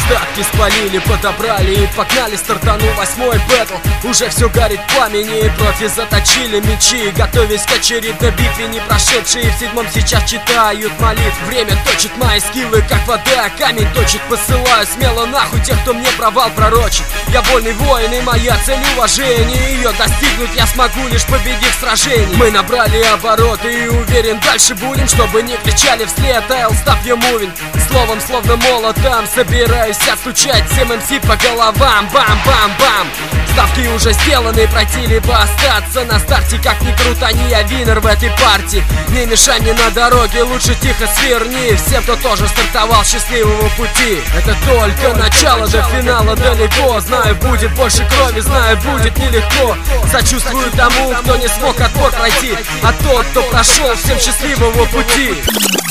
Остатки спалили, подобрали и погнали. Стартанул 8-й бэтл, уже все горит в пламени. Профи заточили мечи, готовясь к очередной битве. Не прошедшие в 7-м сейчас читают молитв. Время точит мои скиллы, как вода камень точит. Посылаю смело нахуй тех, кто мне провал пророчит. Я вольный воин, и моя цель уважение. Ее достигнуть я смогу, лишь победив сражений. Мы набрали обороты и уверен, дальше будем. Чтобы не кричали вслед, I'll stop you moving. Словом, словно молотом, собираюсь отстучать всем МС по головам. Бам-бам-бам. Ставки уже сделаны, пройти либо остаться на старте. Как ни крутани, я винер в этой партии. Не мешай мне на дороге, лучше тихо сверни. Всем, кто тоже стартовал, счастливого пути. Это только начало, до финала далеко. Знаю, будет больше крови, знаю, будет нелегко. Сочувствую тому, кто не смог отбор пройти, а тот, кто прошел, всем счастливого пути.